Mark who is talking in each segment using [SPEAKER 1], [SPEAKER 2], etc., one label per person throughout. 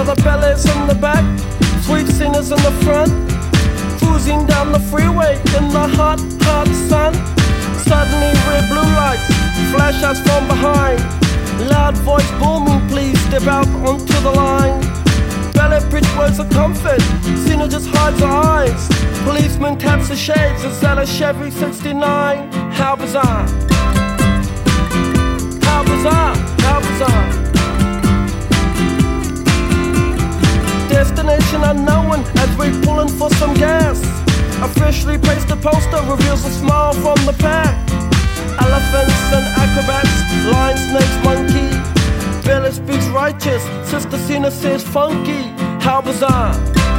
[SPEAKER 1] the bellies in the back, sweet singers in the front, cruising down the freeway in the hot, hot sun. Suddenly red blue lights flash us from behind. Loud voice booming, please step out onto the line. Ballet bridge words of comfort, Cena just hides her eyes. Policeman taps the shades, is that a Chevy 69? How bizarre, how bizarre, how bizarre. Destination unknown as we're pulling for some gas. Officially placed a poster reveals a smile from the pack. Elephants and acrobats, lion, snakes, monkey. Billy speaks righteous, Sister Cena says funky. How bizarre,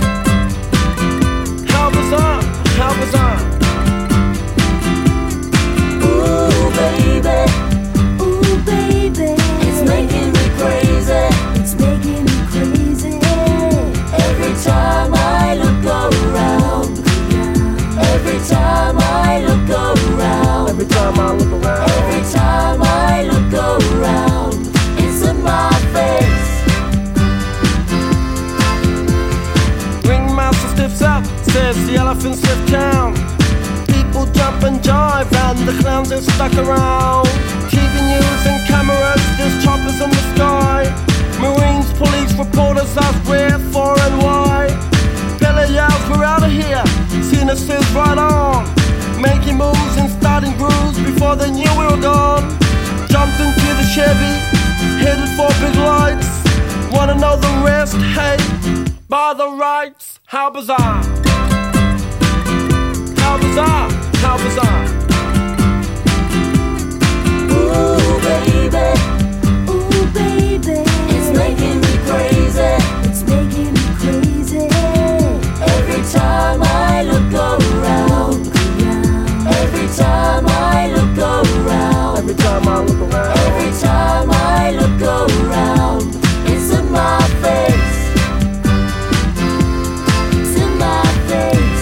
[SPEAKER 1] how bizarre, how bizarre.
[SPEAKER 2] Ooh baby, it's making me crazy, it's making me crazy. Every time I look around, every time I look around,
[SPEAKER 1] Every time I look around,
[SPEAKER 2] every time I look around, it's in my face.
[SPEAKER 1] Ringmaster stiffs up, says the elephants left town. People jump and jive and the clowns are stuck around. TV news and cameras, there's choppers in the sky. Marines, police, reporters ask where, for and why. Billy yells, we're out of here. Cena says right on, making moves and starting grooves before they knew we were gone. Jumped into the Chevy, headed for big lights. Wanna know the rest? Hey, by the rights. How bizarre, how bizarre, how bizarre.
[SPEAKER 2] Ooh baby, it's making me crazy, it's making me crazy. Every time I look around, every time I look around,
[SPEAKER 1] Every time I look around,
[SPEAKER 2] every time I look around, it's in my face, it's in my face.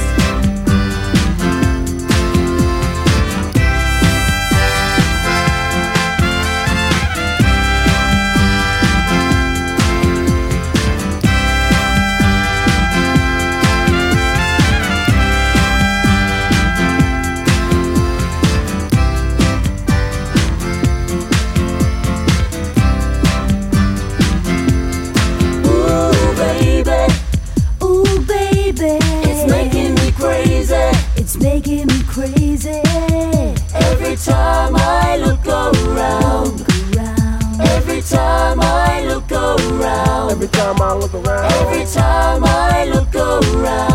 [SPEAKER 2] It's making me crazy, it's making me crazy. Every time I look around, every time I look around,
[SPEAKER 1] every time I look around.
[SPEAKER 2] every time I look around.